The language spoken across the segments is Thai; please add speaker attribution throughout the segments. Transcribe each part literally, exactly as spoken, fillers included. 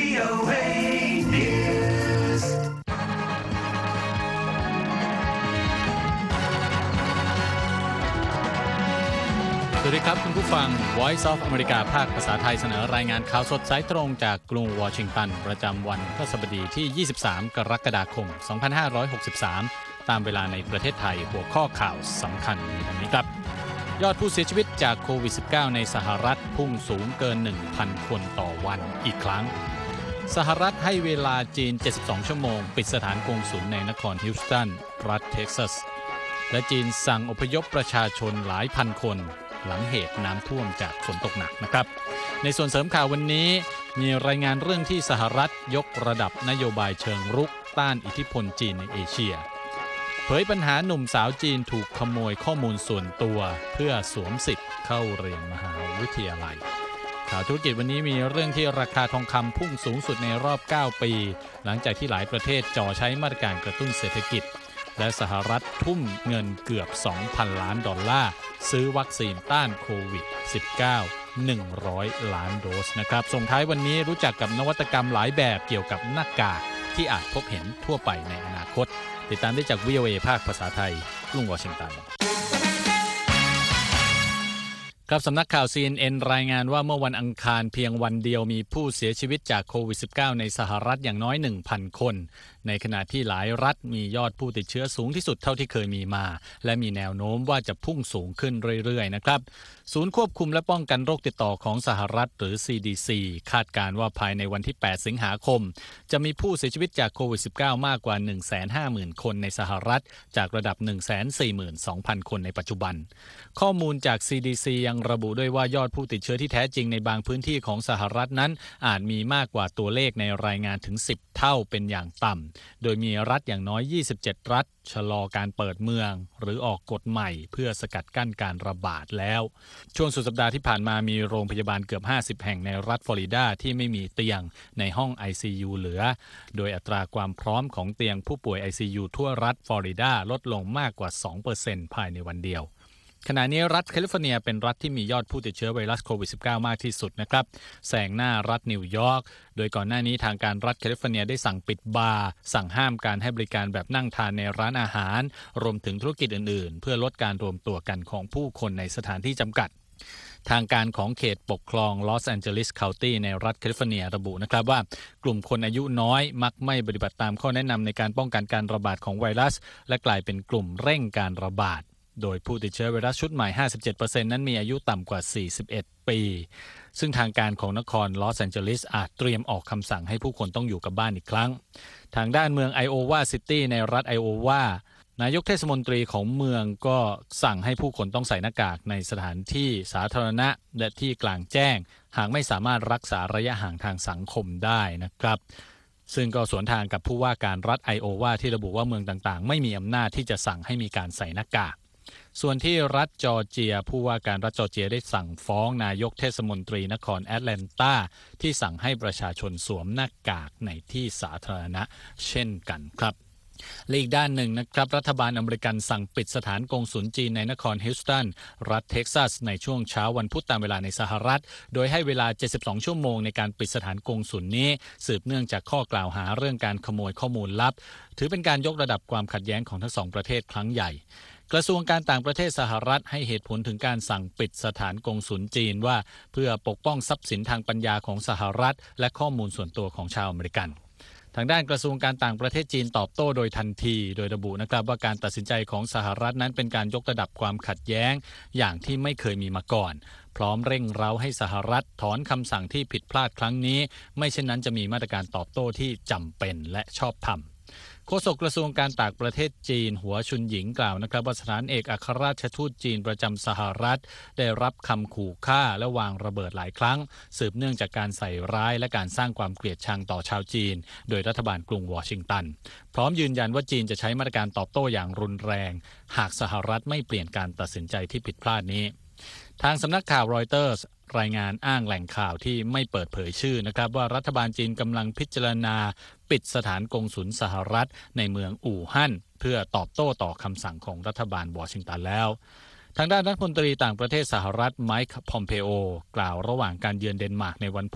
Speaker 1: โอ เอ News
Speaker 2: สวัสดีครับคุณผู้ฟัง Voice of America ภาคภาษาไทยเสนอรายงานข่าวสดสายตรงจากกรุงวอชิงตันประจำวันพฤหัสบดีที่ ยี่สิบสาม กรกฎาคม สองพันห้าร้อยหกสิบสาม ตามเวลาในประเทศไทยหัวข้อข่าวสำคัญมีดังนี้ครับยอดผู้เสียชีวิตจากโควิด สิบเก้า ในสหรัฐพุ่งสูงเกิน หนึ่งพัน คนต่อวันอีกครั้งสหรัฐให้เวลาจีน เจ็ดสิบสอง ชั่วโมงปิดสถานกงสุลในนครฮิวสตันรัฐเท็กซัสและจีนสั่งอพยพประชาชนหลายพันคนหลังเหตุน้ำท่วมจากฝนตกหนักนะครับในส่วนเสริมข่าววันนี้มีรายงานเรื่องที่สหรัฐยกระดับนโยบายเชิงรุกต้านอิทธิพลจีนในเอเชียเผยปัญหาหนุ่มสาวจีนถูกขโมยข้อมูลส่วนตัวเพื่อสวมสิทธิ์เข้าเรียนมหาวิทยาลัยข่าวธุรกิจวันนี้มีเรื่องที่ราคาทองคำพุ่งสูงสุดในรอบเก้าปีหลังจากที่หลายประเทศจ่อใช้มาตรการกระตุ้นเศรษฐกิจและสหรัฐทุ่มเงินเกือบ สองพัน ล้านดอลลาร์ซื้อวัคซีนต้านโควิด สิบเก้า หนึ่งร้อย ล้านโดสนะครับส่งท้ายวันนี้รู้จักกับนวัตกรรมหลายแบบเกี่ยวกับหน้ากากที่อาจพบเห็นทั่วไปในอนาคตติดตามได้จาก วี โอ เอ ภาคภาษาไทยกรุงวอชิงตันครับสำนักข่าว ซี เอ็น เอ็น รายงานว่าเมื่อวันอังคารเพียงวันเดียวมีผู้เสียชีวิตจากโควิด สิบเก้า ในสหรัฐอย่างน้อย หนึ่งพัน คนในขณะที่หลายรัฐมียอดผู้ติดเชื้อสูงที่สุดเท่าที่เคยมีมาและมีแนวโน้มว่าจะพุ่งสูงขึ้นเรื่อยๆนะครับศูนย์ควบคุมและป้องกันโรคติดต่อของสหรัฐหรือ ซี ดี ซี คาดการณ์ว่าภายในวันที่ แปด สิงหาคมจะมีผู้เสียชีวิตจากโควิด สิบเก้า มากกว่า หนึ่งแสนห้าหมื่น คนในสหรัฐจากระดับ หนึ่งแสนสี่หมื่นสองพัน คนในปัจจุบันข้อมูลจาก ซี ดี ซี ยังระบุด้วยว่ายอดผู้ติดเชื้อที่แท้จริงในบางพื้นที่ของสหรัฐนั้นอาจมีมากกว่าตัวเลขในรายงานถึงสิบเท่าเป็นอย่างต่ำโดยมีรัฐอย่างน้อยยี่สิบเจ็ดรัฐชะลอการเปิดเมืองหรือออกกฎใหม่เพื่อสกัดกั้นการระบาดแล้วช่วงสุดสัปดาห์ที่ผ่านมามีโรงพยาบาลเกือบห้าสิบแห่งในรัฐฟลอริดาที่ไม่มีเตียงในห้อง ไอ ซี ยู เหลือโดยอัตราความพร้อมของเตียงผู้ป่วย ไอ ซี ยู ทั่วรัฐฟลอริดาลดลงมากกว่า สองเปอร์เซ็นต์ ภายในวันเดียวขณะนี้รัฐแคลิฟอร์เนียเป็นรัฐที่มียอดผู้ติดเชื้อไวรัสโควิด สิบเก้า มากที่สุดนะครับแซงหน้ารัฐนิวยอร์กโดยก่อนหน้านี้ทางการรัฐแคลิฟอร์เนียได้สั่งปิดบาร์สั่งห้ามการให้บริการแบบนั่งทานในร้านอาหารรวมถึงธุรกิจอื่นๆเพื่อลดการรวมตัวกันของผู้คนในสถานที่จำกัดทางการของเขตปกครองลอสแอนเจลิสเคานตี้ในรัฐแคลิฟอร์เนียระบุนะครับว่ากลุ่มคนอายุน้อยมักไม่ปฏิบัติตามข้อแนะนำในการป้องกันการระบาดของไวรัสและกลายเป็นกลุ่มเร่งการระบาดโดยผู้ติดเชื้อไวรัสชุดใหม่ ห้าสิบเจ็ดเปอร์เซ็นต์ นั้นมีอายุต่ำกว่าสี่สิบเอ็ดปีซึ่งทางการของนครลอสแอนเจลิสอาจเตรียมออกคำสั่งให้ผู้คนต้องอยู่กับบ้านอีกครั้งทางด้านเมืองไอโอวาซิตี้ในรัฐไอโอวานายกเทศมนตรีของเมืองก็สั่งให้ผู้คนต้องใส่หน้ากากในสถานที่สาธารณะและที่กลางแจ้งหากไม่สามารถรักษาระยะห่างทางสังคมได้นะครับซึ่งก็สวนทางกับผู้ว่าการรัฐไอโอวาที่ระบุว่าเมืองต่างๆไม่มีอำนาจที่จะสั่งให้มีการใส่หน้ากากส่วนที่รัฐจอร์เจียผู้ว่าการรัฐจอร์เจียได้สั่งฟ้องนายกเทศมนตรีนครแอตแลนตาที่สั่งให้ประชาชนสวมหน้ากากในที่สาธารณะเช่นกันครับอีกด้านหนึ่งนะครับรัฐบาลอเมริกันสั่งปิดสถานกงสุลจีนในนครฮิวสตันรัฐเท็กซัสในช่วงเช้าวันพุธตามเวลาในสหรัฐโดยให้เวลาเจ็ดสิบสองชั่วโมงในการปิดสถานกงสุลนี้สืบเนื่องจากข้อกล่าวหาเรื่องการขโมยข้อมูลลับถือเป็นการยกระดับความขัดแย้งของทั้งสองประเทศครั้งใหญ่กระทรวงการต่างประเทศสหรัฐให้เหตุผลถึงการสั่งปิดสถานกงสุลจีนว่าเพื่อปกป้องทรัพย์สินทางปัญญาของสหรัฐและข้อมูลส่วนตัวของชาวอเมริกันทางด้านกระทรวงการต่างประเทศจีนตอบโต้โดยทันทีโดยระบุนะครับว่าการตัดสินใจของสหรัฐนั้นเป็นการยกระดับความขัดแย้งอย่างที่ไม่เคยมีมาก่อนพร้อมเร่งเร้าให้สหรัฐถอนคำสั่งที่ผิดพลาดครั้งนี้ไม่เช่นนั้นจะมีมาตรการตอบโต้ที่จำเป็นและชอบธรรมโฆษกกระทรวงการต่างประเทศจีนหัวชุนหญิงกล่าวนะครับว่าสถานเอกอัครราชทูตจีนประจำสหรัฐได้รับคำขู่ฆ่าและวางระเบิดหลายครั้งสืบเนื่องจากการใส่ร้ายและการสร้างความเกลียดชังต่อชาวจีนโดยรัฐบาลกรุงวอชิงตันพร้อมยืนยันว่าจีนจะใช้มาตรการตอบโต้อย่างรุนแรงหากสหรัฐไม่เปลี่ยนการตัดสินใจที่ผิดพลาดนี้ทางสำนักข่าวรอยเตอร์สรายงานอ้างแหล่งข่าวที่ไม่เปิดเผยชื่อนะครับว่ารัฐบาลจีนกำลังพิจารณาปิดสถานกงสุลสหรัฐในเมืองอู่ฮั่นเพื่อตอบโต้ต่อคำสั่งของรัฐบาลวอชิงตันแล้วทางด้านรัฐมนตรีต่างประเทศสหรัฐไมค์พอมเพโอกล่าวระหว่างการเยือนเดนมาร์กในวันพุธ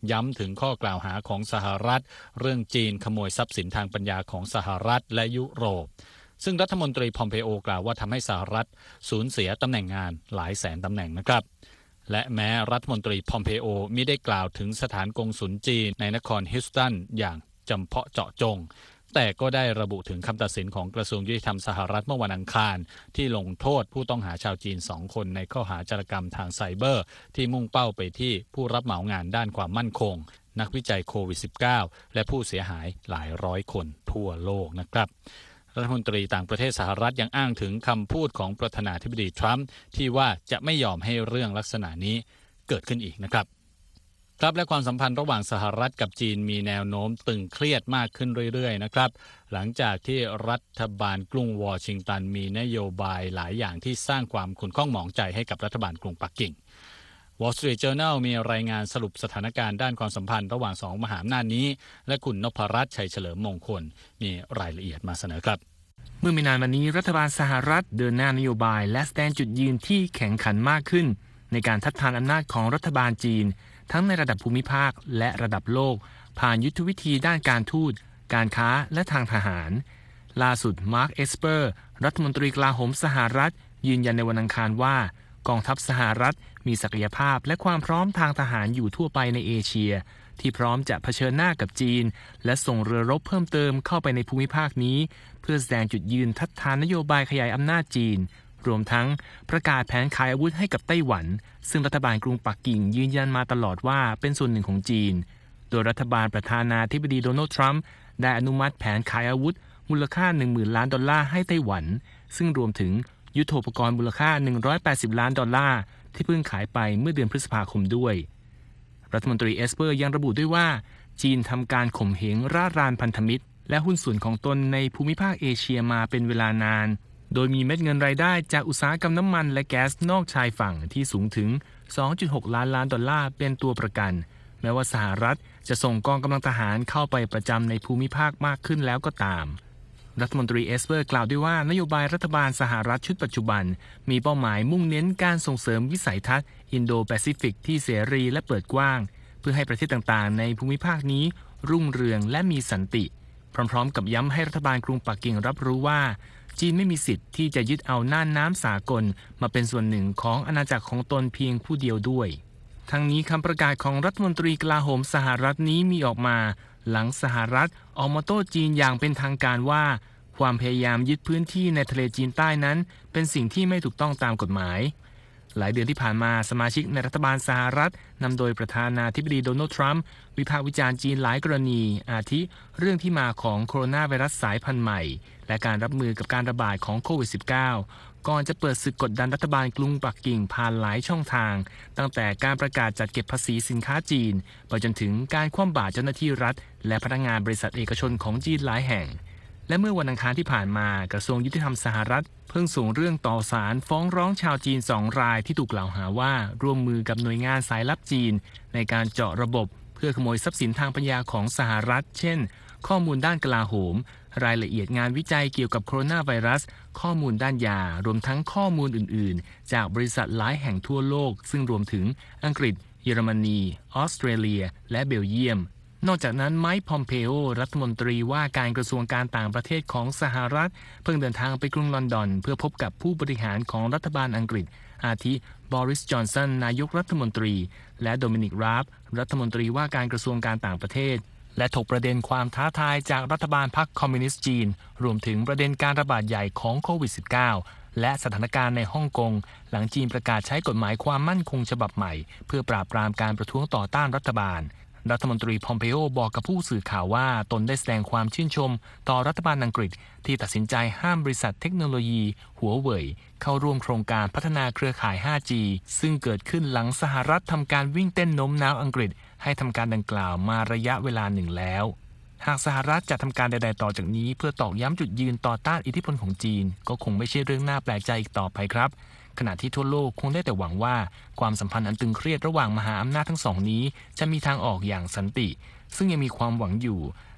Speaker 2: ย้ำถึงข้อกล่าวหาของสหรัฐเรื่องจีนขโมยทรัพย์สินทางปัญญาของสหรัฐและยุโรปซึ่งรัฐมนตรีพอมเพโอกล่าวว่าทำให้สหรัฐสูญเสียตำแหน่งงานหลายแสนตำแหน่งนะครับและแม้รัฐมนตรีพอมเพโอมิได้กล่าวถึงสถานกงสุลจีนในนครฮิวสตันอย่างจำเพาะเจาะจงแต่ก็ได้ระบุถึงคำตัดสินของกระทรวงยุติธรรมสหรัฐเมื่อวันอังคารที่ลงโทษผู้ต้องหาชาวจีนสองคนในข้อหาจารกรรมทางไซเบอร์ที่มุ่งเป้าไปที่ผู้รับเหมางานด้านความมั่นคงนักวิจัยโควิด สิบเก้า และผู้เสียหายหลายร้อยคนทั่วโลกนะครับรัฐมนตรีต่างประเทศสหรัฐยังอ้างถึงคำพูดของประธานาธิบดีทรัมป์ที่ว่าจะไม่ยอมให้เรื่องลักษณะนี้เกิดขึ้นอีกนะครับครับและความสัมพันธ์ระหว่างสหรัฐกับจีนมีแนวโน้มตึงเครียดมากขึ้นเรื่อยๆนะครับหลังจากที่รัฐบาลกรุงวอชิงตันมีนโยบายหลายอย่างที่สร้างความขุ่นข้องหมองใจให้กับรัฐบาลกรุงปักกิ่ง Wall Street Journal มีรายงานสรุปสถานการณ์ด้านความสัมพันธ์ระหว่างสองมหาอำนาจนี้และคุณนพรัตน์ชัยเฉลิมมงคลมีรายละเอียดมาเสนอครับ
Speaker 3: เมื่อไม่นานมานี้รัฐบาลสหรัฐเดินหน้านโยบายและแสดงจุดยืนที่แข็งขันมากขึ้นในการทัดทานอำนาจของรัฐบาลจีนทั้งในระดับภูมิภาคและระดับโลกผ่านยุทธวิธีด้านการทูตการค้าและทางทหารล่าสุดมาร์คเอสเปอร์รัฐมนตรีกลาโหมสหรัฐยืนยันในวันอังคารว่ากองทัพสหรัฐมีศักยภาพและความพร้อมทางทหารอยู่ทั่วไปในเอเชียที่พร้อมจะเผชิญหน้ากับจีนและส่งเรือรบเพิ่มเติมเข้าไปในภูมิภาคนี้เพื่อแสดงจุดยืนทัดทานนโยบายขยายอำนาจจีนรวมทั้งประกาศแผนขายอาวุธให้กับไต้หวันซึ่งรัฐบาลกรุงปักกิ่งยืนยันมาตลอดว่าเป็นส่วนหนึ่งของจีนโดยรัฐบาลประธานาธิบดีโดนัลด์ทรัมป์ได้อนุมัติแผนขายอาวุธมูลค่า หนึ่งหมื่น ล้านดอลลาร์ให้ไต้หวันซึ่งรวมถึงยุทโธปกรณ์มูลค่าหนึ่งร้อยแปดสิบล้านดอลลาร์ที่เพิ่งขายไปเมื่อเดือนพฤษภาคมด้วยรัฐมนตรีเอสเปอร์ยังระบุด้วยว่าจีนทำการข่มเหงร่ารานพันธมิตรและหุ้นส่วนของตนในภูมิภาคเอเชียมาเป็นเวลานานโดยมีเม็ดเงินรายได้จากอุตสาหกรรมน้ำมันและแก๊สนอกชายฝั่งที่สูงถึง สองจุดหก ล้านล้านดอลลาร์เป็นตัวประกันแม้ว่าสหรัฐจะส่งกองกำลังทหารเข้าไปประจำในภูมิภาคมากขึ้นแล้วก็ตามรัฐมนตรีเอสเปอร์กล่าวด้วยว่านโยบายรัฐบาลสหรัฐชุดปัจจุบันมีเป้าหมายมุ่งเน้นการส่งเสริมวิสัยทัศน์อินโดแปซิฟิกที่เสรีและเปิดกว้างเพื่อให้ประเทศต่างๆในภูมิภาคนี้รุ่งเรืองและมีสันติพร้อมๆกับย้ำให้รัฐบาลกรุงปักกิ่งรับรู้ว่าจีนไม่มีสิทธิ์ที่จะยึดเอาน่านน้ำสากลมาเป็นส่วนหนึ่งของอาณาจักรของตนเพียงผู้เดียวด้วยทั้งนี้คำประกาศของรัฐมนตรีกลาโหมสหรัฐนี้มีออกมาหลังสหรัฐออกมาโต้จีนอย่างเป็นทางการว่าความพยายามยึดพื้นที่ในทะเลจีนใต้นั้นเป็นสิ่งที่ไม่ถูกต้องตามกฎหมายหลายเดือนที่ผ่านมาสมาชิกในรัฐบาลสหรัฐนำโดยประธานาธิบดีโดนัลด์ทรัมป์วิพากษ์วิจารณ์จีนหลายกรณีอาทิเรื่องที่มาของโคโรนาไวรัสสายพันธุ์ใหม่และการรับมือกับการระบาดของโควิด สิบเก้า ก่อนจะเปิดศึกกดดันรัฐบาลกรุงปักกิ่งผ่านหลายช่องทางตั้งแต่การประกาศจัดเก็บภาษีสินค้าจีนไปจนถึงการคว่ำบาตรเจ้าหน้าที่รัฐและพนักงานบริษัทเอกชนของจีนหลายแห่งและเมื่อวันอังคารที่ผ่านมากระทรวงยุติธรรมสหรัฐเพิ่งส่งเรื่องต่อศาลฟ้องร้องชาวจีนสองรายที่ถูกกล่าวหาว่าร่วมมือกับหน่วยงานสายลับจีนในการเจาะระบบเพื่อขโมยทรัพย์สินทางปัญญาของสหรัฐเช่นข้อมูลด้านกลาโหมรายละเอียดงานวิจัยเกี่ยวกับโคโรนาไวรัสข้อมูลด้านยารวมทั้งข้อมูลอื่นๆจากบริษัทหลายแห่งทั่วโลกซึ่งรวมถึงอังกฤษเยอรมนีออสเตรเลียและเบลเยียมนอกจากนั้นไมค์ พอมเพโอรัฐมนตรีว่าการกระทรวงการต่างประเทศของสหรัฐเพิ่งเดินทางไปกรุงลอนดอนเพื่อพบกับผู้บริหารของรัฐบาลอังกฤษอาทิบอริส จอนสันนายกรัฐมนตรีและโดมินิก ราฟรัฐมนตรีว่าการกระทรวงการต่างประเทศและถกประเด็นความท้าทายจากรัฐบาลพรรคคอมมิวนิสต์จีนรวมถึงประเด็นการระบาดใหญ่ของโควิด สิบเก้า และสถานการณ์ในฮ่องกงหลังจีนประกาศใช้กฎหมายความมั่นคงฉบับใหม่เพื่อปราบปรามการประท้วงต่อต้านรัฐบาลรัฐมนตรีพอมเพโอบอกกับผู้สื่อข่าวว่าตนได้แสดงความชื่นชมต่อรัฐบาลอังกฤษที่ตัดสินใจห้ามบริษัทเทคโนโลยีหัวเว่ยเข้าร่วมโครงการพัฒนาเครือข่าย ไฟว์จี ซึ่งเกิดขึ้นหลังสหรัฐทำการวิ่งเต้นโน้มน้าวอังกฤษให้ทำการดังกล่าวมาระยะเวลาหนึ่งแล้วหากสหรัฐจะทำการใดๆต่อจากนี้เพื่อตอกย้ำจุดยืนต่อต้านอิทธิพลของจีนก็คงไม่ใช่เรื่องน่าแปลกใจอีกต่อไปครับขณะที่ทั่วโลกคงได้แต่หวังว่าความสัมพันธ์อันตึงเครียดระหว่างมหาอำนาจทั้งสองนี้จะมีทางออกอย่างสันติซึ่งยังมีความหวังอยู่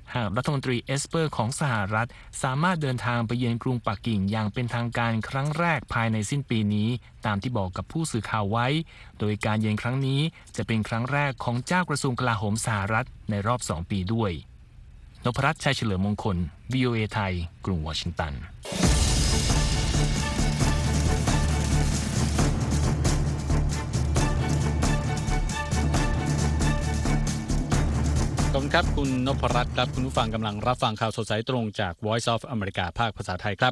Speaker 3: หากรัฐมนตรีเอสเปอร์ของสหรัฐสามารถเดินทางไปเยือนกรุงปักกิ่งอย่างเป็นทางการครั้งแรกภายในสิ้นปีนี้ตามที่บอกกับผู้สื่อข่าวไว้โดยการเยือนครั้งนี้จะเป็นครั้งแรกของเจ้ากระทรวงกลาโหมสหรัฐในรอบสองปีด้วยนพรัตน์ ชัยเฉลิมมงคล วี โอ เอ ไทยกรุงวอชิงตัน
Speaker 2: ขอบคุณครับคุณนพรัตน์ครับคุณผู้ฟังกำลังรับฟังข่าวสดสายตรงจาก Voice of America ภาคภาษาไทยครับ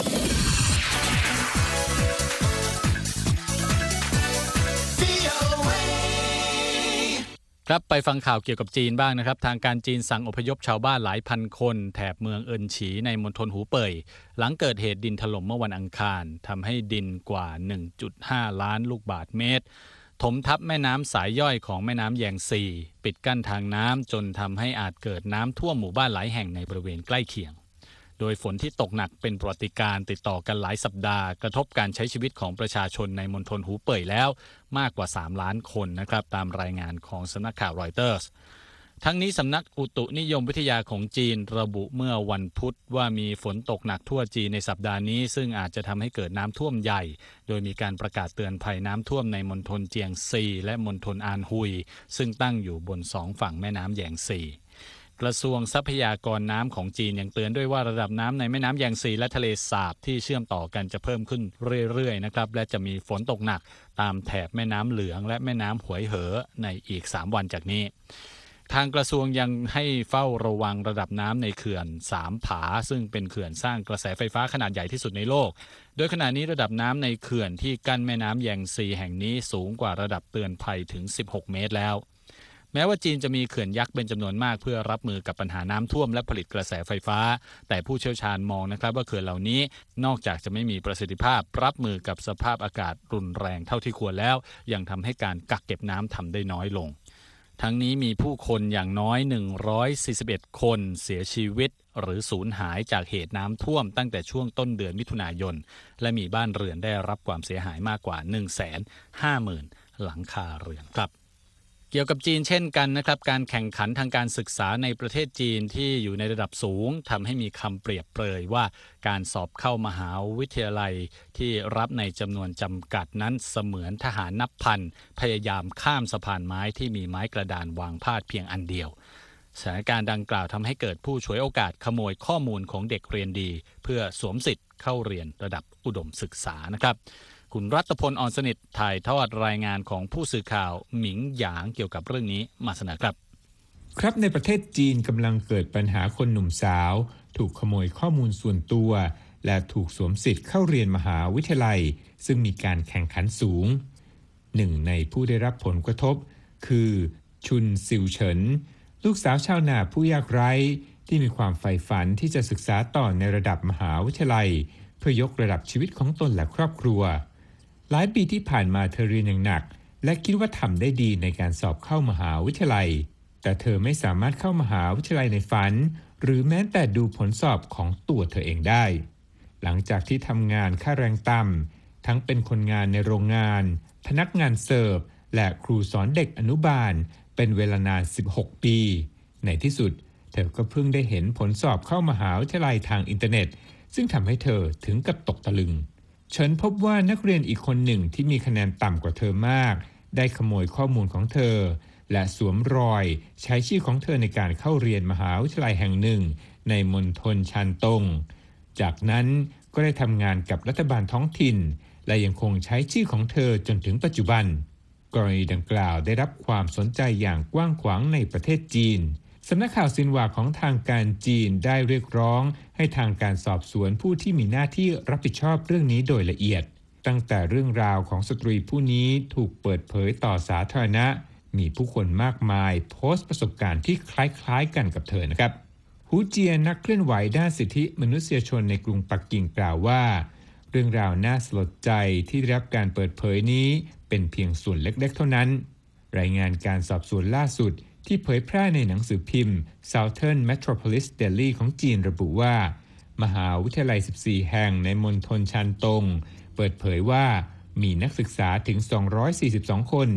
Speaker 2: ครับไปฟังข่าวเกี่ยวกับจีนบ้างนะครับทางการจีนสั่งอพยพชาวบ้านหลายพันคนแถบเมืองเอินฉีในมณฑลหูเป่ยหลังเกิดเหตุดินถล่มเมื่อวันอังคารทำให้ดินกว่า หนึ่งจุดห้า ล้านลูกบาศก์เมตรถมทับแม่น้ำสายย่อยของแม่น้ำแยงซีปิดกั้นทางน้ำจนทำให้อาจเกิดน้ำท่วมหมู่บ้านหลายแห่งในบริเวณใกล้เคียงโดยฝนที่ตกหนักเป็นประวัติการณ์ติดต่อกันหลายสัปดาห์กระทบการใช้ชีวิตของประชาชนในมณฑลหูเป่ยแล้วมากกว่าสามล้านคนนะครับตามรายงานของสำนักข่าวรอยเตอร์สทั้งนี้สำนักอุตุนิยมวิทยาของจีนระบุเมื่อวันพุธว่ามีฝนตกหนักทั่วจีนในสัปดาห์นี้ซึ่งอาจจะทำให้เกิดน้ำท่วมใหญ่โดยมีการประกาศเตือนภัยน้ำท่วมในมณฑลเจียงซีและมณฑลอานฮุยซึ่งตั้งอยู่บนสองฝั่งแม่น้ำแยงซีกระทรวงทรัพยากรน้ำของจีนยังเตือนด้วยว่าระดับน้ำในแม่น้ำแยงซีและทะเลสาบที่เชื่อมต่อกันจะเพิ่มขึ้นเรื่อยๆนะครับและจะมีฝนตกหนักตามแถบแม่น้ำเหลืองและแม่น้ำหวยเหอในอีกสามวันจากนี้ทางกระทรวงยังให้เฝ้าระวังระดับน้ำในเขื่อนสามผาซึ่งเป็นเขื่อนสร้างกระแสไฟฟ้าขนาดใหญ่ที่สุดในโลกโดยขณะนี้ระดับน้ำในเขื่อนที่กั้นแม่น้ำแยงซีแห่งนี้สูงกว่าระดับเตือนภัยถึงสิบหกเมตรแล้วแม้ว่าจีนจะมีเขื่อนยักษ์เป็นจำนวนมากเพื่อรับมือกับปัญหาน้ำท่วมและผลิตกระแสไฟฟ้าแต่ผู้เชี่ยวชาญมองนะครับว่าเขื่อนเหล่านี้นอกจากจะไม่มีประสิทธิภาพรับมือกับสภาพอากาศรุนแรงเท่าที่ควรแล้วยังทำให้การกักเก็บน้ำทำได้น้อยลงทั้งนี้มีผู้คนอย่างน้อยหนึ่งร้อยสี่สิบเอ็ดคนเสียชีวิตหรือสูญหายจากเหตุน้ำท่วมตั้งแต่ช่วงต้นเดือนมิถุนายนและมีบ้านเรือนได้รับความเสียหายมากกว่า หนึ่งแสนห้าหมื่น หลังคาเรือนครับเกี่ยวกับจีนเช่นกันนะครับการแข่งขันทางการศึกษาในประเทศจีนที่อยู่ในระดับสูงทำให้มีคำเปรียบเปรยว่าการสอบเข้ามหาวิทยาลัยที่รับในจำนวนจำกัดนั้นเสมือนทหารนับพันพยายามข้ามสะพานไม้ที่มีไม้กระดานวางพาดเพียงอันเดียวสถานการณ์ดังกล่าวทำให้เกิดผู้ฉวยโอกาสขโมยข้อมูลของเด็กเรียนดีเพื่อสวมสิทธิ์เข้าเรียนระดับอุดมศึกษานะครับคุณรัตพล อ่อนสนิทถ่ายทอดรายงานของผู้สื่อข่าวหมิงหยางเกี่ยวกับเรื่องนี้มาเสนอครับ
Speaker 4: ครับในประเทศจีนกำลังเกิดปัญหาคนหนุ่มสาวถูกขโมยข้อมูลส่วนตัวและถูกสวมสิทธิ์เข้าเรียนมหาวิทยาลัยซึ่งมีการแข่งขันสูงหนึ่งในผู้ได้รับผลกระทบคือชุนซิวเฉินลูกสาวชาวนาผู้ยากไร้ที่มีความใฝ่ฝันที่จะศึกษาต่อในระดับมหาวิทยาลัยเพื่อยกระดับชีวิตของตนและครอบครัวหลายปีที่ผ่านมาเธอเรียนอย่างหนักและคิดว่าทำได้ดีในการสอบเข้ามหาวิทยาลัยแต่เธอไม่สามารถเข้ามหาวิทยาลัยในฝันหรือแม้แต่ดูผลสอบของตัวเธอเองได้หลังจากที่ทำงานค่าแรงต่ำทั้งเป็นคนงานในโรงงานพนักงานเสิร์ฟและครูสอนเด็กอนุบาลเป็นเวลานานสิบหกปีในที่สุดเธอก็เพิ่งได้เห็นผลสอบเข้ามหาวิทยาลัยทางอินเทอร์เน็ตซึ่งทำให้เธอถึงกับตกตะลึงฉันพบว่านักเรียนอีกคนหนึ่งที่มีคะแนนต่ำกว่าเธอมากได้ขโมยข้อมูลของเธอและสวมรอยใช้ชื่อของเธอในการเข้าเรียนมหาวิทยาลัยแห่งหนึ่งในมณฑลชันตงจากนั้นก็ได้ทำงานกับรัฐบาลท้องถิ่นและยังคงใช้ชื่อของเธอจนถึงปัจจุบันกรณีดังกล่าวได้รับความสนใจอย่างกว้างขวางในประเทศจีนสำนักข่าวซินหวาของทางการจีนได้เรียกร้องให้ทางการสอบสวนผู้ที่มีหน้าที่รับผิดชอบเรื่องนี้โดยละเอียดตั้งแต่เรื่องราวของสตรีผู้นี้ถูกเปิดเผยต่อสาธารณะมีผู้คนมากมายโพสต์ประสบการณ์ที่คล้ายๆกันกับเธอนะครับหูเจียนักเคลื่อนไหวด้านสิทธิมนุษยชนในกรุงปักกิ่งกล่าวว่าเรื่องราวน่าสลดใจที่ได้รับการเปิดเผยนี้เป็นเพียงส่วนเล็กๆเท่านั้นรายงานการสอบสวนล่าสุดที่เผยแพร่ในหนังสือพิมพ์ Southern Metropolis Daily ของจีนระบุว่ามหาวิทยาลัยสิบสี่แห่งในมณฑลชันตงเปิดเผยว่ามีนักศึกษาถึงสองร้อยสี่สิบสองคน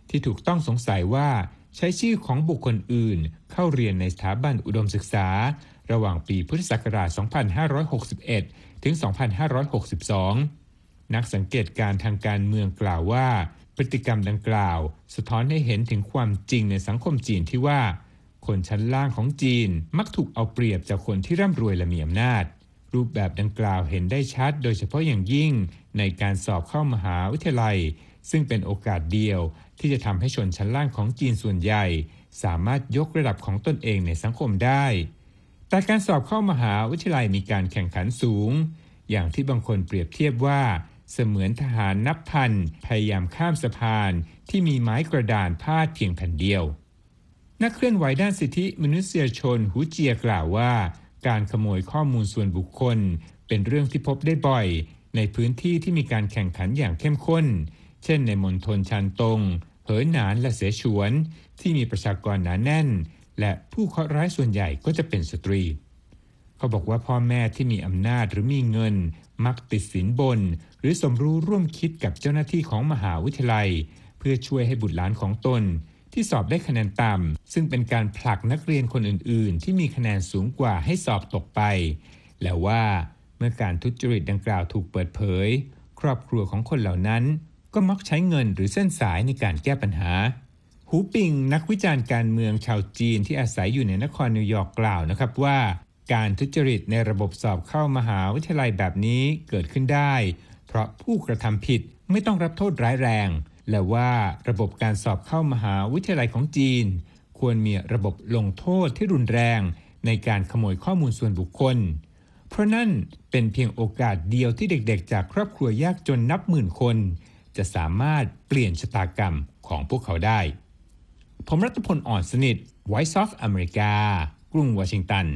Speaker 4: ที่ถูกต้องสงสัยว่าใช้ชื่อของบุคคลอื่นเข้าเรียนในสถาบันอุดมศึกษาระหว่างปีพุทธศักราช สองพันห้าร้อยหกสิบเอ็ด ถึง สองพันห้าร้อยหกสิบสอง นักสังเกตการทางการเมืองกล่าวว่าพฤติกรรมดังกล่าวสะท้อนให้เห็นถึงความจริงในสังคมจีนที่ว่าคนชั้นล่างของจีนมักถูกเอาเปรียบจากคนที่ร่ำรวยและมีอำนาจรูปแบบดังกล่าวเห็นได้ชัดโดยเฉพาะอย่างยิ่งในการสอบเข้ามหาวิทยาลัยซึ่งเป็นโอกาสเดียวที่จะทำให้ชนชั้นล่างของจีนส่วนใหญ่สามารถยกระดับของตนเองในสังคมได้แต่การสอบเข้ามหาวิทยาลัยมีการแข่งขันสูงอย่างที่บางคนเปรียบเทียบว่าเสมือนทหารนับพันพยายามข้ามสะพานที่มีไม้กระดานพาดเพียงแผ่นเดียวนักเคลื่อนไหวด้านสิทธิมนุษยชนหูเจียกล่าวว่าการขโมยข้อมูลส่วนบุคคลเป็นเรื่องที่พบได้บ่อยในพื้นที่ที่มีการแข่งขันอย่างเข้มข้นเช่นในมณฑลชานตงเหอหนานและเสฉวนที่มีประชากรหนาแน่นและผู้เคราะห์ร้ายส่วนใหญ่ก็จะเป็นสตรีเขาบอกว่าพ่อแม่ที่มีอำนาจหรือมีเงินมักติดสินบนหรือสมรู้ร่วมคิดกับเจ้าหน้าที่ของมหาวิทยาลัยเพื่อช่วยให้บุตรหลานของตนที่สอบได้คะแนนต่ำซึ่งเป็นการผลักนักเรียนคนอื่นๆที่มีคะแนนสูงกว่าให้สอบตกไปแล้วว่าเมื่อการทุจริตดังกล่าวถูกเปิดเผยครอบครัวของคนเหล่านั้นก็มักใช้เงินหรือเส้นสายในการแก้ปัญหาหูปิงนักวิจารณ์การเมืองชาวจีนที่อาศัยอยู่ในนครนิวยอร์กกล่าวนะครับว่าการทุจริตในระบบสอบเข้ามหาวิทยาลัยแบบนี้เกิดขึ้นได้เพราะผู้กระทำผิดไม่ต้องรับโทษร้ายแรงและว่าระบบการสอบเข้ามหาวิทยาลัยของจีนควรมีระบบลงโทษที่รุนแรงในการขโมยข้อมูลส่วนบุคคลเพราะนั่นเป็นเพียงโอกาสเดียวที่เด็กๆจากครอบครัวยากจนนับหมื่นคนจะสามารถเปลี่ยนชะตากรรมของพวกเขาได้ผมรัตพล อ่อนสนิท Voice of America กรุงวอชิงตัน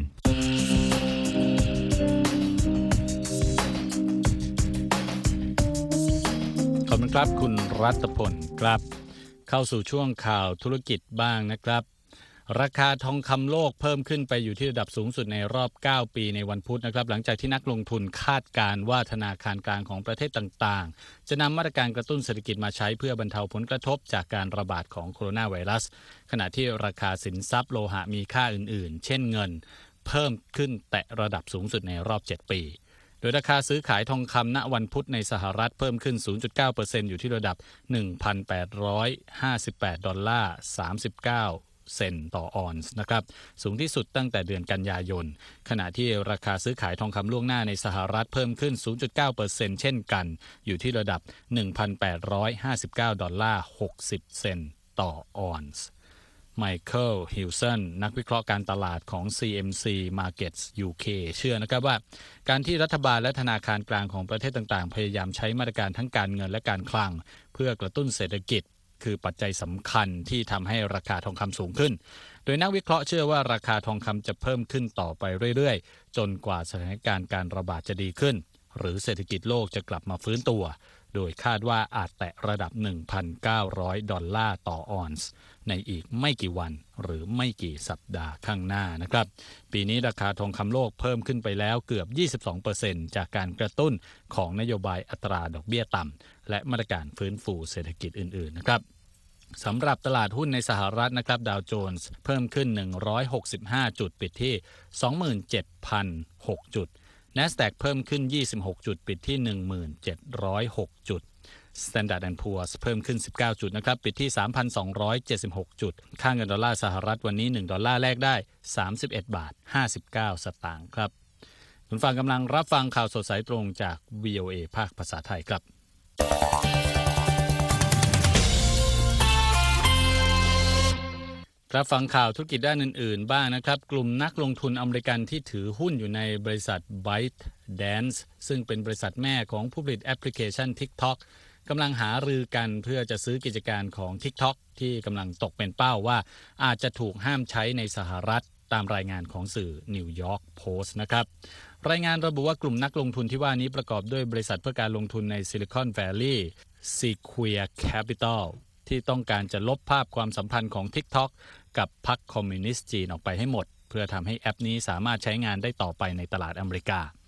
Speaker 2: ขอบคุณครับคุณรัตพลครับเข้าสู่ช่วงข่าวธุรกิจบ้างนะครับราคาทองคำโลกเพิ่มขึ้นไปอยู่ที่ระดับสูงสุดในรอบเก้าปีในวันพุธนะครับหลังจากที่นักลงทุนคาดการณ์ว่าธนาคารกลางของประเทศต่างๆจะนำมาตรการกระตุ้นเศรษฐกิจมาใช้เพื่อบรรเทาผลกระทบจากการระบาดของโคโรนาไวรัสขณะที่ราคาสินทรัพย์โลหะมีค่าอื่นๆเช่นเงินเพิ่มขึ้นแตะระดับสูงสุดในรอบเจ็ดปีโดยราคาซื้อขายทองคำณวันพุธในสหรัฐเพิ่มขึ้น ศูนย์จุดเก้าเปอร์เซ็นต์ อยู่ที่ระดับ หนึ่งพันแปดร้อยห้าสิบแปด ดอลลาร์ สามสิบเก้า เซนต์ต่อออนซ์นะครับสูงที่สุดตั้งแต่เดือนกันยายนขณะที่ราคาซื้อขายทองคำล่วงหน้าในสหรัฐเพิ่มขึ้น ศูนย์จุดเก้าเปอร์เซ็นต์ เช่นกันอยู่ที่ระดับ หนึ่งพันแปดร้อยห้าสิบเก้า ดอลลาร์ หกสิบ เซนต์ต่อออนซ์ไมเคิล ฮิลสันนักวิเคราะห์การตลาดของ ซี เอ็ม ซี Markets ยู เค เชื่อนะครับว่าการที่รัฐบาลและธนาคารกลางของประเทศต่างๆพยายามใช้มาตรการทั้งการเงินและการคลังเพื่อกระตุ้นเศรษฐกิจคือปัจจัยสำคัญที่ทำให้ราคาทองคำสูงขึ้นโดยนักวิเคราะห์เชื่อว่าราคาทองคำจะเพิ่มขึ้นต่อไปเรื่อยๆจนกว่าสถานการณ์การระบาดจะดีขึ้นหรือเศรษฐกิจโลกจะกลับมาฟื้นตัวโดยคาดว่าอาจแตะระดับ หนึ่งพันเก้าร้อย ดอลลาร์ต่อออนซ์ในอีกไม่กี่วันหรือไม่กี่สัปดาห์ข้างหน้านะครับปีนี้ราคาทองคำโลกเพิ่มขึ้นไปแล้วเกือบ ยี่สิบสองเปอร์เซ็นต์ จากการกระตุ้นของนโยบายอัตราดอกเบี้ยต่ำและมาตรการฟื้นฟูเศรษฐกิจอื่นๆนะครับสำหรับตลาดหุ้นในสหรัฐนะครับดาวโจนส์เพิ่มขึ้นหนึ่งร้อยหกสิบห้าจุดปิดที่ สองหมื่นเจ็ดพันหก จุด NASDAQ เพิ่มขึ้นยี่สิบหกจุดปิดที่ หนึ่งพันเจ็ดร้อยหก จุด Standard แอนด์ Poor's เพิ่มขึ้นสิบเก้าจุดนะครับปิดที่ สามพันสองร้อยเจ็ดสิบหก จุดค่าเงินดอลลาร์สหรัฐวันนี้หนึ่งดอลลาร์แลกได้สามสิบเอ็ดบาทห้าสิบเก้าสตางค์ครับคุณฟังกำลังรับฟังข่าวสดสายตรงจาก วี โอ เอ ภาคภาษาไทยครับรับฟังข่าวธุรกิจด้านอื่นๆบ้างนะครับกลุ่มนักลงทุนอเมริกันที่ถือหุ้นอยู่ในบริษัท ByteDance ซึ่งเป็นบริษัทแม่ของผู้ผลิตแอปพลิเคชัน TikTok กำลังหารือกันเพื่อจะซื้อกิจการของ TikTok ที่กำลังตกเป็นเป้าว่าอาจจะถูกห้ามใช้ในสหรัฐตามรายงานของสื่อ New York Post นะครับรายงานระบุว่ากลุ่มนักลงทุนที่ว่านี้ประกอบด้วยบริษัทเพื่อการลงทุนใน Silicon Valley Sequoia Capital ที่ต้องการจะลบภาพความสัมพันธ์ของ TikTok กับพรรคคอมมิวนิสต์จีนออกไปให้หมดเพื่อทำให้แอปนี้สามารถใช้งานได้ต่อไปในตลาดอเมริกา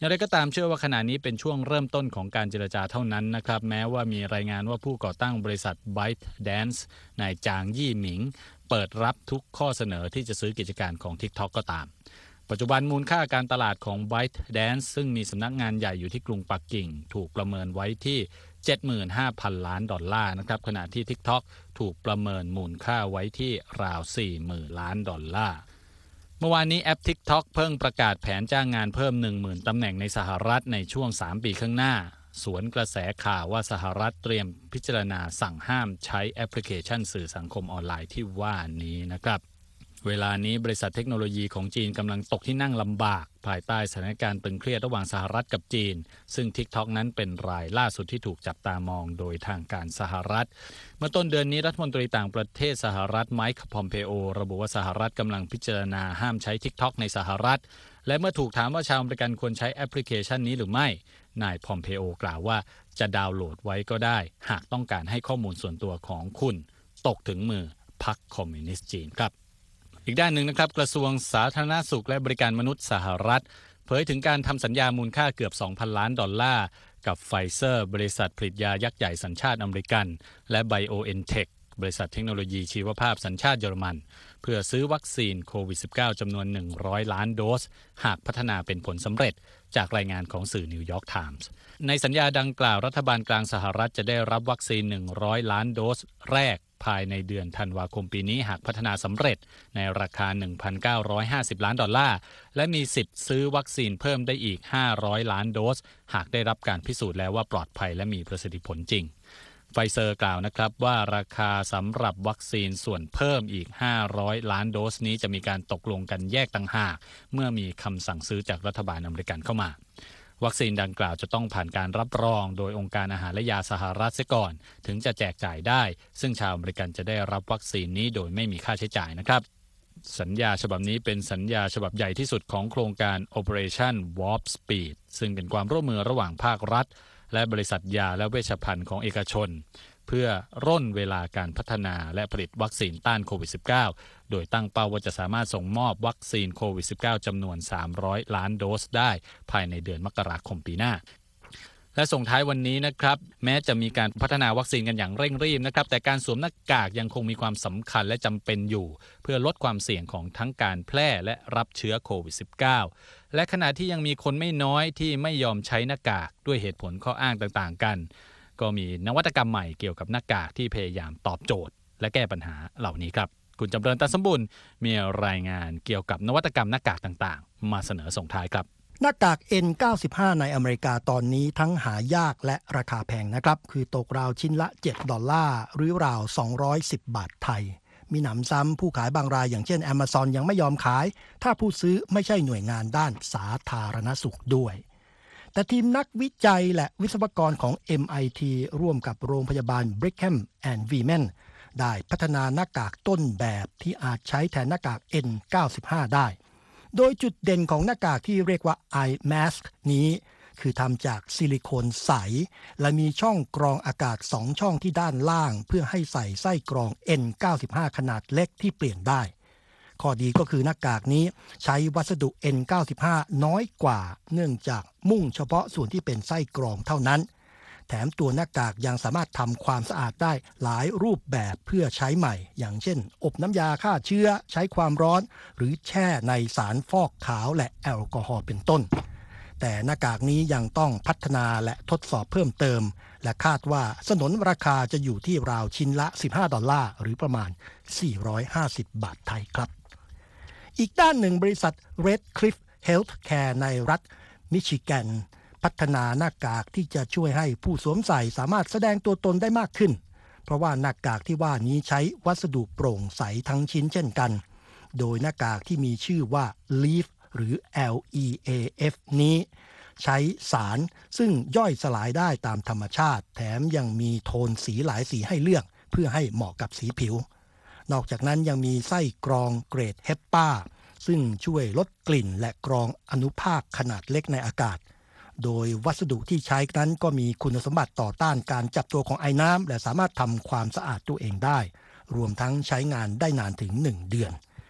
Speaker 2: อย่างไรก็ตามเชื่อว่าขณะนี้เป็นช่วงเริ่มต้นของการเจรจาเท่านั้นนะครับแม้ว่ามีรายงานว่าผู้ก่อตั้งบริษัท ByteDance นายจางยี่หมิงเปิดรับทุกข้อเสนอที่จะซื้อกิจการของ TikTok ก็ตามปัจจุบันมูลค่าการตลาดของ ByteDance ซึ่งมีสำนักงานใหญ่อยู่ที่กรุงปักกิ่งถูกประเมินไว้ที่ เจ็ดหมื่นห้าพัน ล้านดอลลาร์นะครับขณะที่ TikTok ถูกประเมินมูลค่าไว้ที่ราว สี่หมื่น ล้านดอลลาร์เมื่อวานนี้แอป TikTok เพิ่งประกาศแผนจ้างงานเพิ่ม หนึ่งหมื่น ตำแหน่งในสหรัฐในช่วงสามปีข้างหน้าสวนกระแสข่าวว่าสหรัฐเตรียมพิจารณาสั่งห้ามใช้แอปพลิเคชันสื่อสังคมออนไลน์ที่ว่านี้นะครับเวลานี้บริษัทเทคโนโลยีของจีนกำลังตกที่นั่งลำบากภายใต้สถานการณ์ตึงเครียดระหว่างสหรัฐกับจีนซึ่ง TikTok นั้นเป็นรายล่าสุดที่ถูกจับตามองโดยทางการสหรัฐเมื่อต้นเดือนนี้รัฐมนตรีต่างประเทศสหรัฐไมค์ พอมเพโอระบุว่าสหรัฐกำลังพิจารณาห้ามใช้ TikTok ในสหรัฐและเมื่อถูกถามว่าชาวอเมริกันควรใช้แอปพลิเคชันนี้หรือไม่นายพอมเพโอกล่าวว่าจะดาวน์โหลดไว้ก็ได้หากต้องการให้ข้อมูลส่วนตัวของคุณตกถึงมือพรรคคอมมิวนิสต์จีนครับอีกด้านหนึ่งนะครับกระทรวงสาธารณสุขและบริการมนุษย์สหรัฐเผยถึงการทำสัญญามูลค่าเกือบ สองพัน ล้านดอลลาร์กับไฟเซอร์บริษัทผลิตยายักษ์ใหญ่สัญชาติอเมริกันและ BioNTech บริษัทเทคโนโลยีชีวภาพสัญชาติเยอรมันเพื่อซื้อวัคซีนโควิด สิบเก้า จำนวน หนึ่งร้อย ล้านโดสหากพัฒนาเป็นผลสำเร็จจากรายงานของสื่อนิวยอร์กไทมส์ในสัญญาดังกล่าวรัฐบาลกลางสหรัฐจะได้รับวัคซีน หนึ่งร้อย ล้านโดสแรกภายในเดือนธันวาคมปีนี้หากพัฒนาสำเร็จในราคา หนึ่งพันเก้าร้อยห้าสิบ ล้านดอลลาร์และมีสิทธิ์ซื้อวัคซีนเพิ่มได้อีกห้าร้อยล้านโดสหากได้รับการพิสูจน์แล้วว่าปลอดภัยและมีประสิทธิผลจริงไฟเซอร์กล่าวนะครับว่าราคาสำหรับวัคซีนส่วนเพิ่มอีกห้าร้อยล้านโดสนี้จะมีการตกลงกันแยกต่างหากเมื่อมีคำสั่งซื้อจากรัฐบาลอเมริกันเข้ามาวัคซีนดังกล่าวจะต้องผ่านการรับรองโดยองค์การอาหารและยาสหรัฐเสียก่อนถึงจะแจกจ่ายได้ซึ่งชาวอเมริกันจะได้รับวัคซีนนี้โดยไม่มีค่าใช้จ่ายนะครับสัญญาฉบับนี้เป็นสัญญาฉบับใหญ่ที่สุดของโครงการ Operation Warp Speed ซึ่งเป็นความร่วมมือระหว่างภาครัฐและบริษัทยาและเวชภัณฑ์ของเอกชนเพื่อร่นเวลาการพัฒนาและผลิตวัคซีนต้านโควิด สิบเก้า โดยตั้งเป้าว่าจะสามารถส่งมอบวัคซีนโควิด สิบเก้า จำนวน สามร้อย ล้านโดสได้ภายในเดือนมกราคมปีหน้าและส่งท้ายวันนี้นะครับแม้จะมีการพัฒนาวัคซีนกันอย่างเร่งรีบนะครับแต่การสวมหน้ากากยังคงมีความสำคัญและจำเป็นอยู่เพื่อลดความเสี่ยงของทั้งการแพร่และรับเชื้อโควิด สิบเก้า และขณะที่ยังมีคนไม่น้อยที่ไม่ยอมใช้หน้ากากด้วยเหตุผลข้ออ้างต่างๆกันก็มีนวัตกรรมใหม่เกี่ยวกับหน้ากากที่พยายามตอบโจทย์และแก้ปัญหาเหล่านี้ครับคุณจำเริญ ตันสมบูรณ์มีรายงานเกี่ยวกับนวัตกรรมหน้ากากต่างๆมาเสนอส่งท้ายครับ
Speaker 5: หน้ากาก เอ็น เก้าสิบห้า ในอเมริกาตอนนี้ทั้งหายากและราคาแพงนะครับคือตกราวชิ้นละเจ็ดดอลลาร์หรือราวสองร้อยสิบบาทไทยมีหนำซ้ำผู้ขายบางรายอย่างเช่น Amazon ยังไม่ยอมขายถ้าผู้ซื้อไม่ใช่หน่วยงานด้านสาธารณสุขด้วยแต่ทีมนักวิจัยและวิศวกรของ เอ็ม ไอ ที ร่วมกับโรงพยาบาล Brigham and Women ได้พัฒนาหน้ากากต้นแบบที่อาจใช้แทนหน้ากาก เอ็น เก้าสิบห้า ได้โดยจุดเด่นของหน้ากากที่เรียกว่า Eye Mask นี้คือทำจากซิลิโคนใสและมีช่องกรองอากาศสองช่องที่ด้านล่างเพื่อให้ใส่ไส้กรอง เอ็น เก้าสิบห้า ขนาดเล็กที่เปลี่ยนได้ข้อดีก็คือหน้ากากนี้ใช้วัสดุ เอ็น เก้าสิบห้า น้อยกว่าเนื่องจากมุ่งเฉพาะส่วนที่เป็นไส้กรองเท่านั้นแถมตัวหน้ากากยังสามารถทำความสะอาดได้หลายรูปแบบเพื่อใช้ใหม่อย่างเช่นอบน้ำยาฆ่าเชื้อใช้ความร้อนหรือแช่ในสารฟอกขาวและแอลกอฮอล์เป็นต้นแต่หน้ากากนี้ยังต้องพัฒนาและทดสอบเพิ่มเติมและคาดว่าสนนราคาจะอยู่ที่ราวชิ้นละสิบห้าดอลลาร์หรือประมาณสี่ร้อยห้าสิบบาทไทยครับอีกด้านหนึ่งบริษัท Redcliffe Healthcare ในรัฐมิชิแกนพัฒนาหน้ากากที่จะช่วยให้ผู้สวมใส่สามารถแสดงตัวตนได้มากขึ้นเพราะว่าหน้ากากที่ว่านี้ใช้วัสดุโปร่งใสทั้งชิ้นเช่นกันโดยหน้ากากที่มีชื่อว่า Leaf หรือ แอล อี เอ เอฟ นี้ใช้สารซึ่งย่อยสลายได้ตามธรรมชาติแถมยังมีโทนสีหลายสีให้เลือกเพื่อให้เหมาะกับสีผิวนอกจากนั้นยังมีไส้กรองเกรดเฮปปาซึ่งช่วยลดกลิ่นและกรองอนุภาคขนาดเล็กในอากาศโดยวัสดุที่ใช้นั้นก็มีคุณสมบัติต่อต้านการจับตัวของไอน้ำและสามารถทำความสะอาดตัวเองได้รวมทั้งใช้งานได้นานถึงหนึ่งเดือน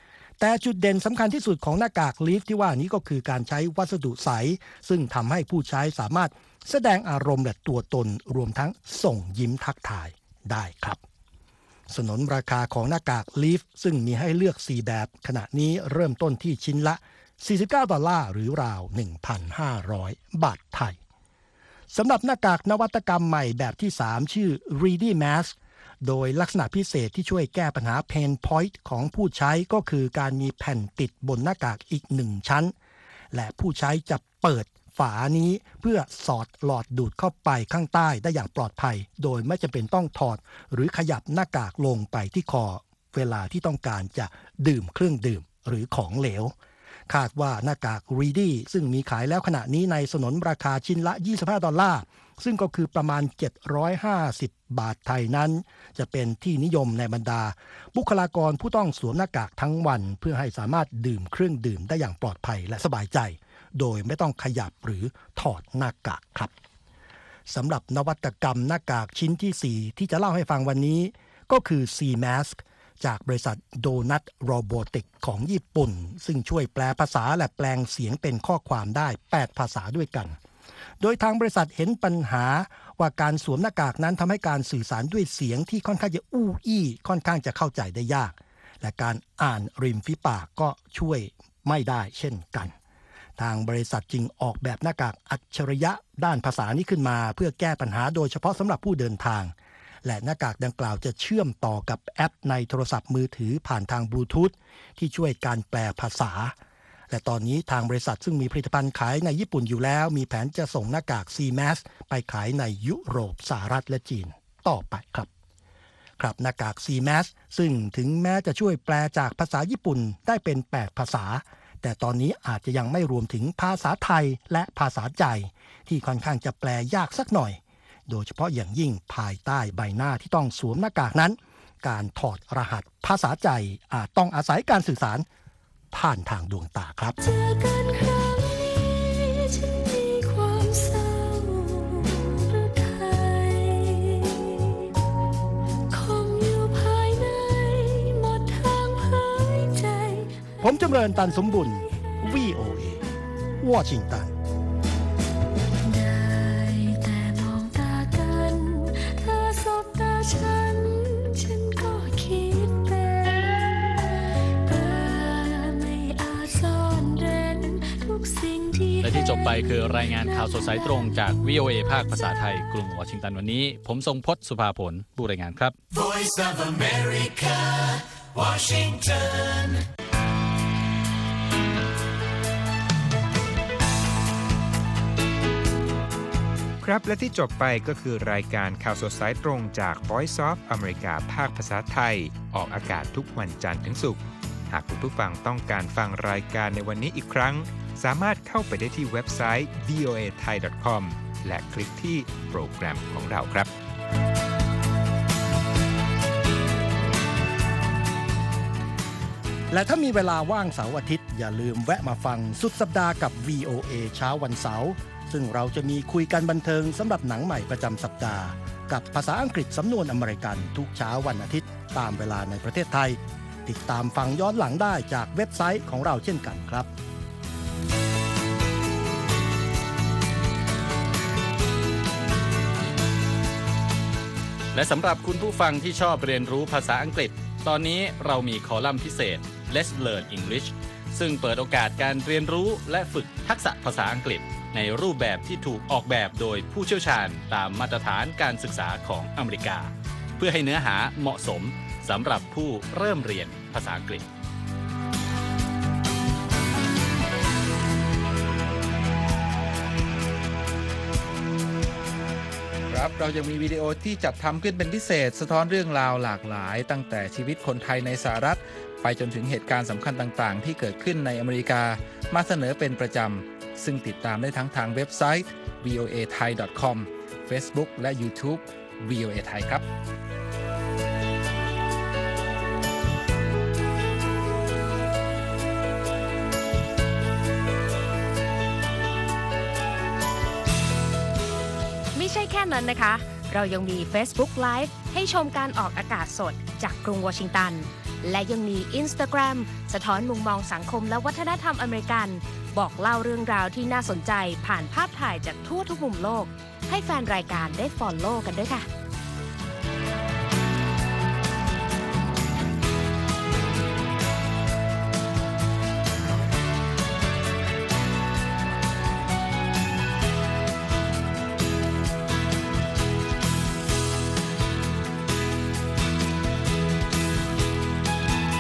Speaker 5: แต่จุดเด่นสำคัญที่สุดของหน้ากากลีฟที่ว่านี้ก็คือการใช้วัสดุใสซึ่งทำให้ผู้ใช้สามารถแสดงอารมณ์และตัวตนรวมทั้งส่งยิ้มทักทายได้ครับสนนราคาของหน้ากากลีฟซึ่งมีให้เลือกสี่แบบขณะนี้เริ่มต้นที่ชิ้นละสี่สิบเก้าดอลลาร์หรือราว หนึ่งพันห้าร้อย บาทไทยสำหรับหน้ากากนวัตกรรมใหม่แบบที่สามชื่อ Ready Mask โดยลักษณะพิเศษที่ช่วยแก้ปัญหา Pain Point ของผู้ใช้ก็คือการมีแผ่นติดบนหน้ากากอีกหนึ่งชั้นและผู้ใช้จะเปิดฝานี้เพื่อสอดหลอดดูดเข้าไปข้างใต้ได้อย่างปลอดภัยโดยไม่จำเป็นต้องถอดหรือขยับหน้ากากลงไปที่คอเวลาที่ต้องการจะดื่มเครื่องดื่มหรือของเหลวคาดว่าหน้ากาก Ready ซึ่งมีขายแล้วขณะนี้ในสนนราคาชิ้นละยี่สิบห้าดอลลาร์ซึ่งก็คือประมาณเจ็ดร้อยห้าสิบบาทไทยนั้นจะเป็นที่นิยมในบรรดาบุคลากรผู้ต้องสวมหน้ากากทั้งวันเพื่อให้สามารถดื่มเครื่องดื่มได้อย่างปลอดภัยและสบายใจโดยไม่ต้องขยับหรือถอดหน้ากากครับสำหรับนวัตกรรมหน้ากากชิ้นที่สี่ที่จะเล่าให้ฟังวันนี้ก็คือ C-Mask จากบริษัท Donut Robotics ของญี่ปุ่นซึ่งช่วยแปลภาษาและแปลงเสียงเป็นข้อความได้แปดภาษาด้วยกันโดยทางบริษัทเห็นปัญหาว่าการสวมหน้ากากนั้นทำให้การสื่อสารด้วยเสียงที่ค่อนข้างจะอู้อี้ค่อนข้างจะเข้าใจได้ยากและการอ่านริมฝีปากก็ช่วยไม่ได้เช่นกันทางบริษัทจึงออกแบบหน้ากากอัจฉริยะด้านภาษานี้ขึ้นมาเพื่อแก้ปัญหาโดยเฉพาะสำหรับผู้เดินทางและหน้ากากดังกล่าวจะเชื่อมต่อกับแอปในโทรศัพท์มือถือผ่านทางบลูทูธที่ช่วยการแปลภาษาและตอนนี้ทางบริษัทซึ่งมีผลิตภัณฑ์ขายในญี่ปุ่นอยู่แล้วมีแผนจะส่งหน้ากาก C-Mask ไปขายในยุโรปสหรัฐและจีนต่อไปครับครับหน้ากาก C-Mask ซึ่งถึงแม้จะช่วยแปลจากภาษาญี่ปุ่นได้เป็นแปดภาษาแต่ตอนนี้อาจจะยังไม่รวมถึงภาษาไทยและภาษาใจที่ค่อนข้างจะแปลยากสักหน่อยโดยเฉพาะอย่างยิ่งภายใต้ใบหน้าที่ต้องสวมหน้ากากนั้นการถอดรหัสภาษาใจอาจต้องอาศัยการสื่อสารผ่านทางดวงตาครับเจอกันครั้งนี้ฉันมีความเศร้าหรือไทยคงอยู่ภายในหมดทางเผยใจผมจำเริญตันสมบุญ วี โอ เอ วอชิงตันได้แต่มองตากันเธอสบตาฉันฉันก็คิดและที่จบไปคือรายงานข่าวสดสายตรงจาก วี โอ เอ ภาคภาษาไทยกรุงวอชิงตันวันนี้ผมทรงพจน์สุภาผลผู้รายงานครับ
Speaker 1: Voice of America Washington
Speaker 4: ครับและที่จบไปก็คือรายการข่าวสดสายตรงจาก Voice of America ภาคภาษาไทยออกอากาศทุกวันจันทร์ถึงศุกร์หากคุณผู้ฟังต้องการฟังรายการในวันนี้อีกครั้งสามารถเข้าไปได้ที่เว็บไซต์ วี โอ เอ ไทย ดอท คอม และคลิกที่โปรแกรมของเราครับ
Speaker 5: และถ้ามีเวลาว่างเสาร์อาทิตย์อย่าลืมแวะมาฟังสุดสัปดาห์กับ วี โอ เอ เช้าวันเสาร์ซึ่งเราจะมีคุยกันบันเทิงสำหรับหนังใหม่ประจำสัปดาห์กับภาษาอังกฤษสำนวนอเมริกันทุกเช้าวันอาทิตย์ตามเวลาในประเทศไทยติดตามฟังย้อนหลังได้จากเว็บไซต์ของเราเช่นกันครับ
Speaker 2: และสำหรับคุณผู้ฟังที่ชอบเรียนรู้ภาษาอังกฤษตอนนี้เรามีคอลัมน์พิเศษ Let's Learn English ซึ่งเปิดโอกาสการเรียนรู้และฝึกทักษะภาษาอังกฤษในรูปแบบที่ถูกออกแบบโดยผู้เชี่ยวชาญตามมาตรฐานการศึกษาของอเมริกาเพื่อให้เนื้อหาเหมาะสมสำหรับผู้เริ่มเรียนภาษาอังกฤษ
Speaker 6: ครับเรายังมีวิดีโอที่จัดทำขึ้นเป็นพิเศษสะท้อนเรื่องราวหลากหลายตั้งแต่ชีวิตคนไทยในสหรัฐไปจนถึงเหตุการณ์สำคัญต่างๆที่เกิดขึ้นในอเมริกามาเสนอเป็นประจำซึ่งติดตามได้ทั้งทางเว็บไซต์ วี โอ เอ ไทย ดอท คอม Facebook และ YouTube วี โอ เอ ไทยครับ
Speaker 7: ไม่ใช่แค่นั้นนะคะเรายังมี Facebook Live ให้ชมการออกอากาศสดจากกรุงวอชิงตันและยังมี Instagram สะท้อนมุมมองสังคมและวัฒนธรรมอเมริกันบอกเล่าเรื่องราวที่น่าสนใจผ่านภาพถ่ายจากทั่วทุกมุมโลกให้แฟนรายการได้ follow กันด้วยค่ะ